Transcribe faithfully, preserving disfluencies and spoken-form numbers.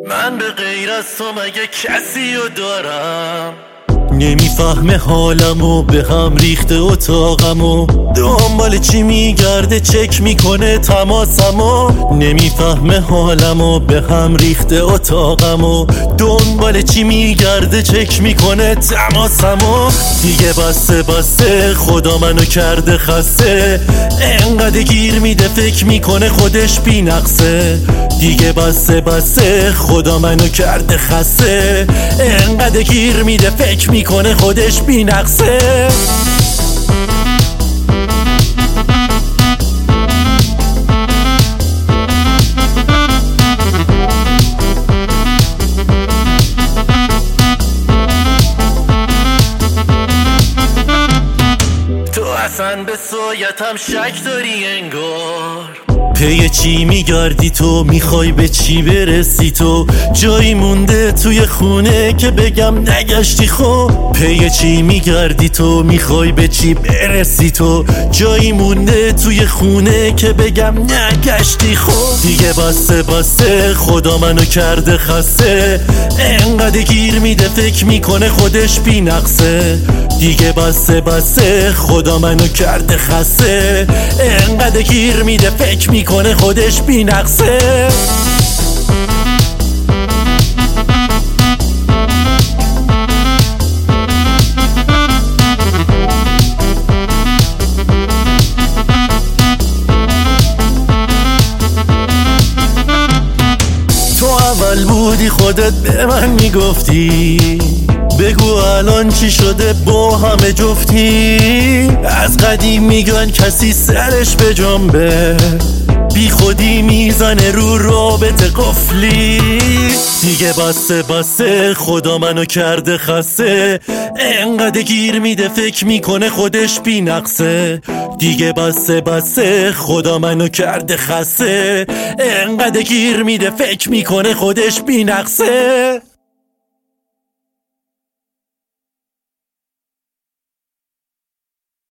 من به غیر از تو مگه کسی رو دارم؟ نمیفهمه حالمو، به هم ریخته اتاقمو، دنبال چی میگرده چک میکنه تماسمو. نمیفهمه حالمو، به هم ریخته اتاقمو، دنبال چی میگرده چک میکنه تماسمو. دیگه بسته بسته، خدا منو کرده خسته، انقدر گیر میده فکر میکنه خودش بی نقصه. دیگه بسته بسته، خدا منو کرده خسته، انقدر گیر میده فکر میکنه خودش بی نقصه. تو اصلا به سویتم شک داری انگار. پی چی میگردی تو، میخوای به چی برسی تو؟ جایی مونده توی خونه که بگم نگشتی خب. پی چی میگردی تو، میخوای به چی برسی تو؟ جایی مونده توی خونه که بگم نگشتی خب. دیگه بسته بسته، خدا منو کرده خسته، انقدر گیر میده فکر میکنه خودش بی نقصه. دیگه بسته بسته، خدا منو کرده خسته، انقدر گیر میده فکر میکنه خودش بی نقصه. تو اول بودی خودت به من میگفتی، بگو الان چی شده با همه جفتی. از قدیم میگن کسی سرش به جنبه، بی خودی میزنه رو رابطه قفلی. دیگه بسته بسته، خدا منو کرده خسته، انقدر گیر میده فکر میکنه خودش بی نقصه. دیگه بسته بسته، خدا منو کرده خسته، انقدر گیر میده فکر میکنه خودش بی نقصه.